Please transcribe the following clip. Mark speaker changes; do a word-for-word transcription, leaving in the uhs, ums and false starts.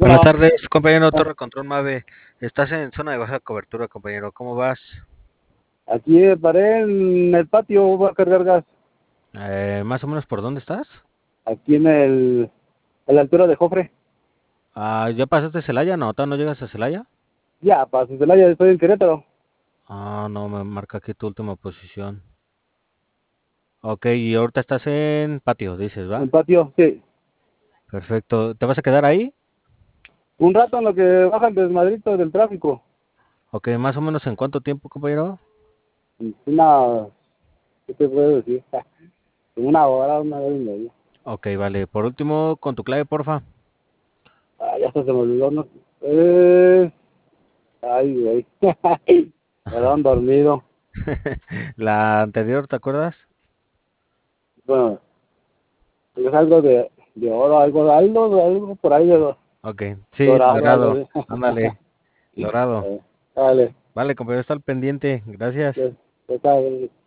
Speaker 1: Buenas
Speaker 2: Hola,
Speaker 1: tardes, compañero
Speaker 2: ah,
Speaker 1: Torre Control Mave. Estás en zona de baja cobertura, compañero. ¿Cómo vas?
Speaker 2: aquí me paré en el patio, voy a cargar gas,
Speaker 1: Eh, más o menos por dónde estás.
Speaker 2: aquí en el, en la altura de Jofre.
Speaker 1: Ah, ¿ya pasaste Celaya? No, ¿todavía no llegas a Celaya?
Speaker 2: Ya, para Celaya, estoy en Querétaro,
Speaker 1: Ah, no, me marca aquí tu última posición. Ok, y ahorita estás en patio, dices,
Speaker 2: en el
Speaker 1: ¿va?
Speaker 2: patio, sí.
Speaker 1: Perfecto. ¿Te vas a quedar ahí?
Speaker 2: Un rato en lo que baja el desmadrito del tráfico,
Speaker 1: Ok, más o menos en cuánto tiempo, compañero.
Speaker 2: una, ¿qué te puedo decir? Una hora, una hora y media.
Speaker 1: Ok, vale. Por último, con tu clave, porfa.
Speaker 2: Ah, ya hasta se me olvidó, no. Eh, ay, güey, perdón, dormido.
Speaker 1: La anterior, ¿te acuerdas?
Speaker 2: Bueno, es algo de, de oro, algo, algo, algo por ahí de
Speaker 1: Ok, sí,
Speaker 2: dorado, algo
Speaker 1: dorado.
Speaker 2: así.
Speaker 1: Ándale, dorado.
Speaker 2: Eh, Dale.
Speaker 1: Vale, compañero, está al pendiente. Gracias.
Speaker 2: Pues, pues, está,